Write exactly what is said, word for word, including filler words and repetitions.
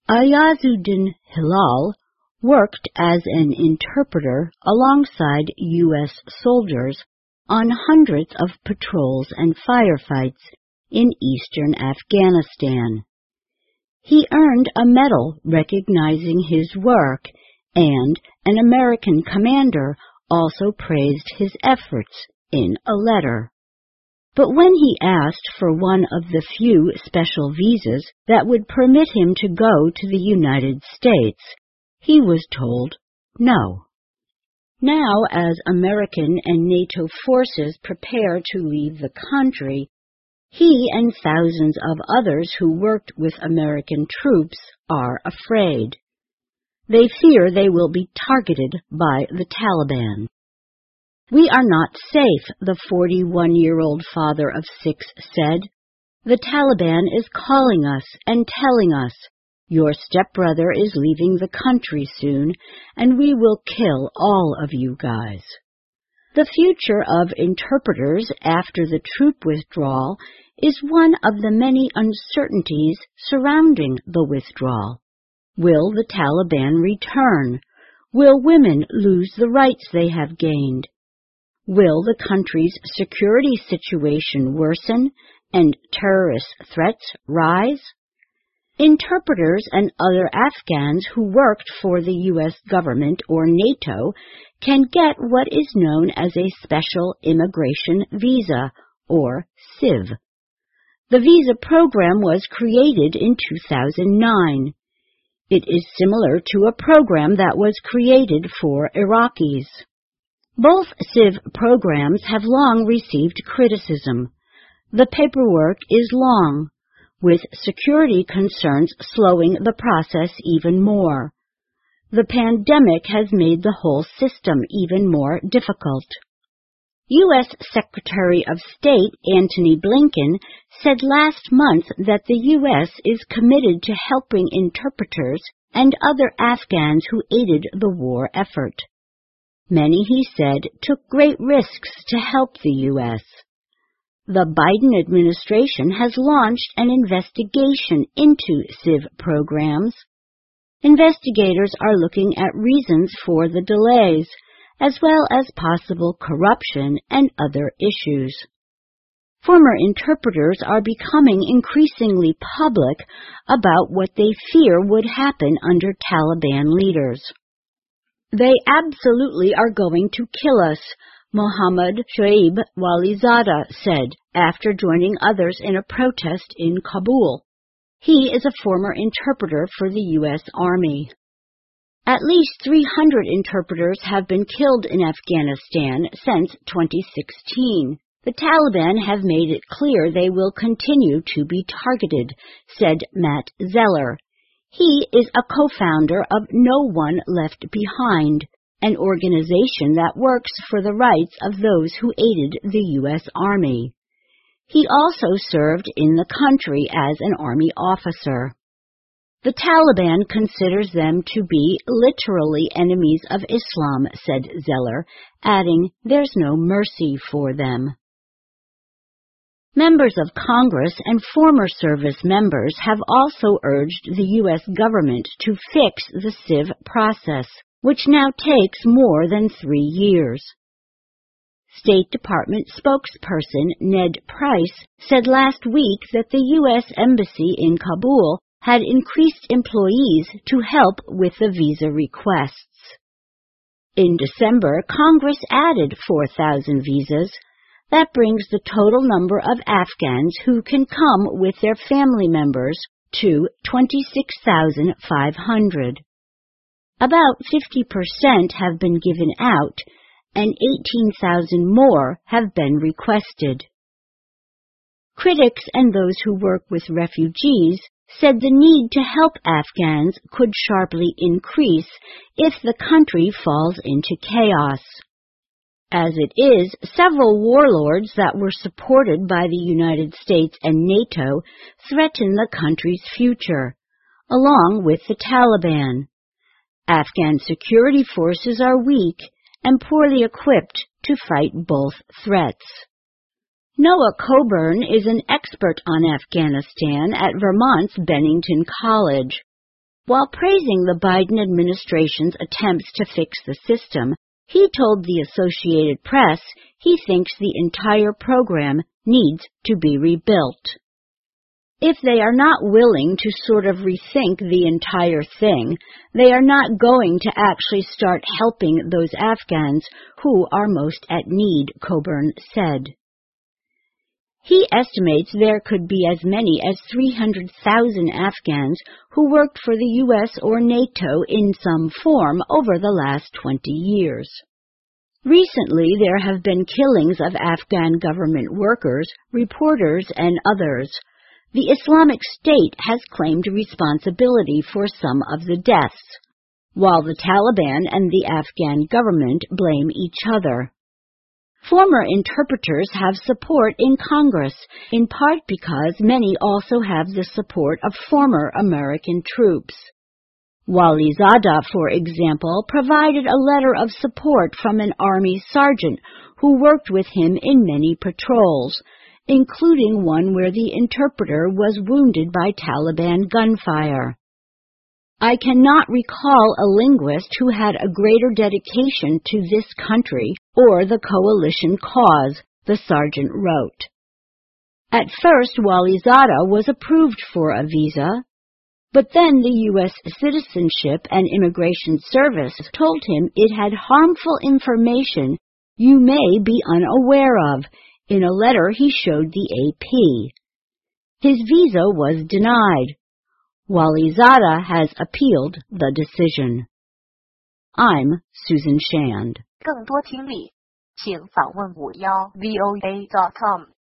Ayazuddin Hilal worked as an interpreter alongside U S soldiers on hundreds of patrols and firefights in eastern Afghanistan. He earned a medal recognizing his work, and an American commander also praised his efforts in a letter. But when he asked for one of the few special visas that would permit him to go to the United States, he was told no. Now, as American and NATO forces prepare to leave the country, he and thousands of others who worked with American troops are afraid. They fear they will be targeted by the Taliban. "We are not safe," the forty-one-year-old father of six said. "The Taliban is calling us and telling us, 'Your stepbrother is leaving the country soon, and we will kill all of you guys.'" The future of interpreters after the troop withdrawal is one of the many uncertainties surrounding the withdrawal. Will the Taliban return? Will women lose the rights they have gained? Will the country's security situation worsen and terrorist threats rise? Interpreters and other Afghans who worked for the U S government or NATO can get what is known as a Special Immigration Visa, or S I V. The visa program was created in two thousand nine. It is similar to a program that was created for Iraqis. Both S I V programs have long received criticism. The paperwork is long, with security concerns slowing the process even more. The pandemic has made the whole system even more difficult. U S Secretary of State Antony Blinken said last month that the U S is committed to helping interpreters and other Afghans who aided the war effort. Many, he said, took great risks to help the U S The Biden administration has launched an investigation into S I V programs. Investigators are looking at reasons for the delays, as well as possible corruption and other issues. Former interpreters are becoming increasingly public about what they fear would happen under Taliban leaders. "They absolutely are going to kill us," Mohammad Shoaib Walizadeh said after joining others in a protest in Kabul. He is a former interpreter for the U S Army. At least three hundred interpreters have been killed in Afghanistan since twenty sixteen. The Taliban have made it clear they will continue to be targeted, said Matt Zeller. He is a co-founder of No One Left Behind, an organization that works for the rights of those who aided the U S Army. He also served in the country as an Army officer. The Taliban considers them to be literally enemies of Islam, said Zeller, adding, "There's no mercy for them." Members of Congress and former service members have also urged the U S government to fix the S I V process, which now takes more than three years. State Department spokesperson Ned Price said last week that the U S Embassy in Kabul had increased employees to help with the visa requests. In December, Congress added four thousand visas. That brings the total number of Afghans who can come with their family members to twenty-six thousand five hundred. About fifty percent have been given out, and eighteen thousand more have been requested. Critics and those who work with refugees said the need to help Afghans could sharply increase if the country falls into chaos. As it is, several warlords that were supported by the United States and NATO threaten the country's future, along with the Taliban. Afghan security forces are weak and poorly equipped to fight both threats. Noah Coburn is an expert on Afghanistan at Vermont's Bennington College. While praising the Biden administration's attempts to fix the system, he told the Associated Press he thinks the entire program needs to be rebuilt. If they are not willing to sort of rethink the entire thing, they are not going to actually start helping those Afghans who are most at need, Coburn said. He estimates there could be as many as three hundred thousand Afghans who worked for the U S or NATO in some form over the last twenty years. Recently, there have been killings of Afghan government workers, reporters, and others. The Islamic State has claimed responsibility for some of the deaths, while the Taliban and the Afghan government blame each other. Former interpreters have support in Congress, in part because many also have the support of former American troops. Walizadeh, for example, provided a letter of support from an Army sergeant who worked with him in many patrols, including one where the interpreter was wounded by Taliban gunfire. I cannot recall a linguist who had a greater dedication to this country or the coalition cause, the sergeant wrote. At first, Walizadeh was approved for a visa, but then the U S Citizenship and Immigration Service told him it had harmful information you may be unaware of in a letter he showed the A P. His visa was denied. Walizadeh has appealed the decision. I'm Susan Shand. 更多听力，请访问五幺 V O A dot com。